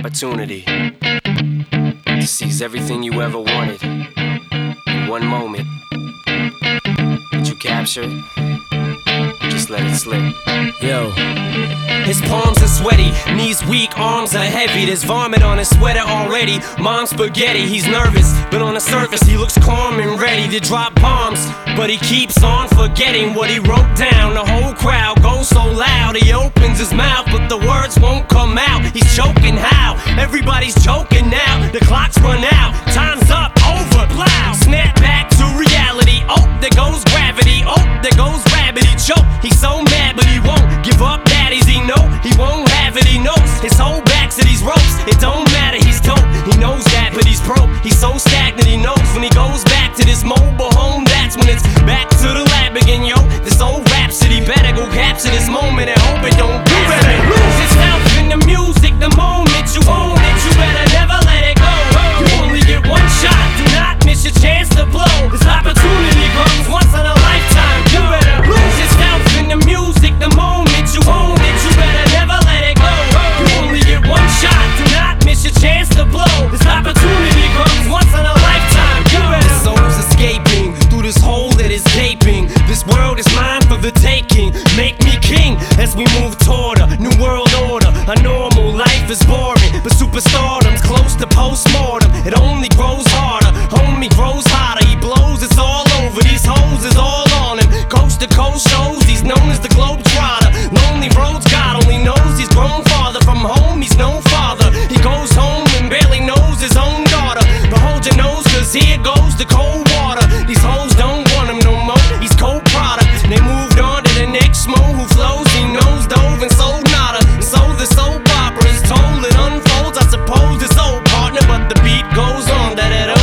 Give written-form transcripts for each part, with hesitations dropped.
opportunity to seize everything you ever wanted in one moment. Did you capture it? Just let it slip. Yo. His palms are sweaty, knees weak, arms are heavy. There's vomit on his sweater already. Mom's spaghetti, he's nervous, but on the surface he looks calm and ready to drop bombs. But he keeps on forgetting what he wrote down. The whole crowd goes so loud, he opens his mouth, but the words won't come out. He's choking how? Everybody's choking now. The clock's run out, time's up, over, plow. Snap back to reality, oh, there goes gravity. Oh, there goes rabbit, he choke. He's so mad, but he won't give up. Daddies, he know he won't have it, he knows his whole back to these ropes. It don't matter, he's dope, he knows that, but he's broke. He's so stagnant, he knows when he goes back to this mobile home, that's when it's back to the lab again, yo. This old rhapsody better go capture this moment and hope it don't you better lose yourself in the music the moment you own it. You better never let it go. You only get one shot, do not miss your chance to blow. This opportunity comes once in a lifetime. You better lose yourself in the music the moment you own it. You better never let it go. You only get one shot, do not miss your chance to blow. This opportunity comes once in a lifetime. You better. The soul's escaping through this hole that is gaping. This world is mine for the taking. Make me king as we move toward a new world order. A normal life is boring, but superstardom's close to postmortem. It only grows harder, homie grows hotter. He blows, it's all over. These hoes is all on him. Coast to coast shows, he's known as the Globetrotter. Lonely roads, God only knows he's grown farther from home. He's no father. He goes home and barely knows his own daughter. But hold your nose, cause here goes the cold water. These hoes don't want him no more. He's cold product. They moved on to the next mo who flows. He knows dove and sold nada. And so the soap opera is told. It unfolds. I suppose it's old partner, but the beat goes on.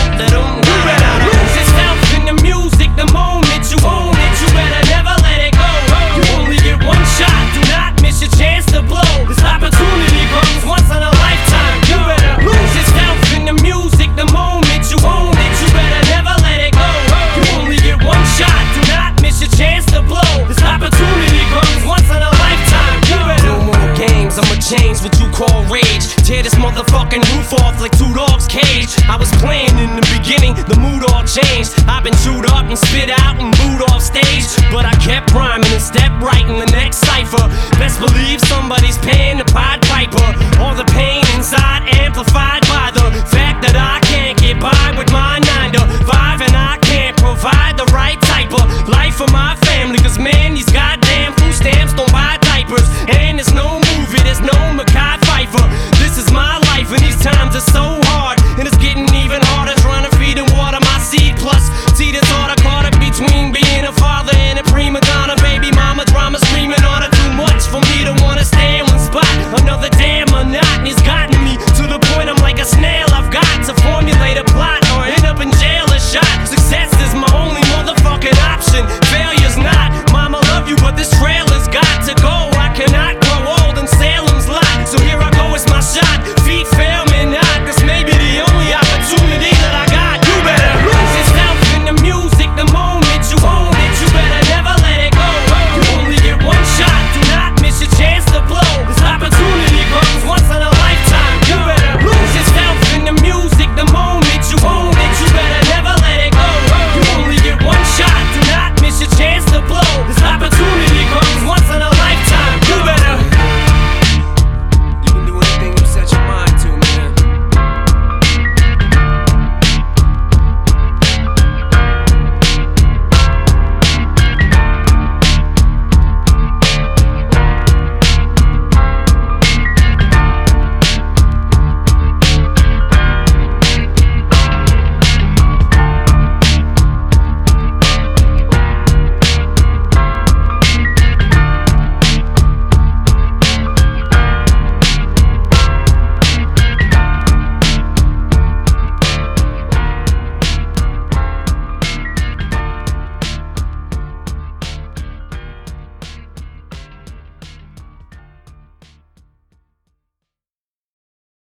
You better lose yourself in the music the moment you own it. You better never let it go. You only get one shot. Do not miss your chance to blow. This opportunity comes once in a lifetime. You better lose yourself in the music the moment you own it. You better never let it go. You only get one shot. Do not miss your chance to blow. This opportunity comes once in a lifetime. You better. No more games, I'ma change what you call rage. Tear this motherfucking roof off like two dogs' cage. I was playing in the beginning, the mood all changed. I've been chewed up and spit out and booed off stage, but I kept rhyming and stepped right in the next cipher. Best believe somebody's paying the Pied Piper. All the pain inside amplified by the fact that I